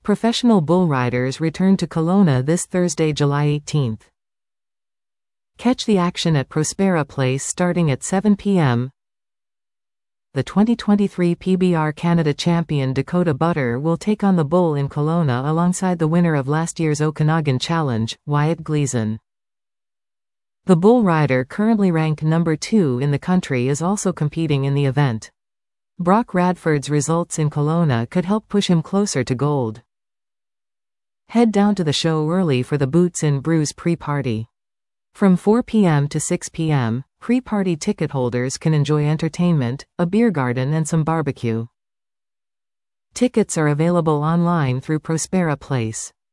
Professional bull riders return to Kelowna this Thursday, July 18. Catch the action at Prospera Place starting at 7 p.m. The 2023 PBR Canada champion Dakota Butter will take on the bull in Kelowna alongside the winner of last year's Okanagan Challenge, Wyatt Gleason. The bull rider, currently ranked number 2 in the country, is also competing in the event. Brock Radford's results in Kelowna could help push him closer to gold. Head down to the show early for the Boots and Brews pre-party. From 4 p.m. to 6 p.m., pre-party ticket holders can enjoy entertainment, a beer garden and some barbecue. Tickets are available online through Prospera Place.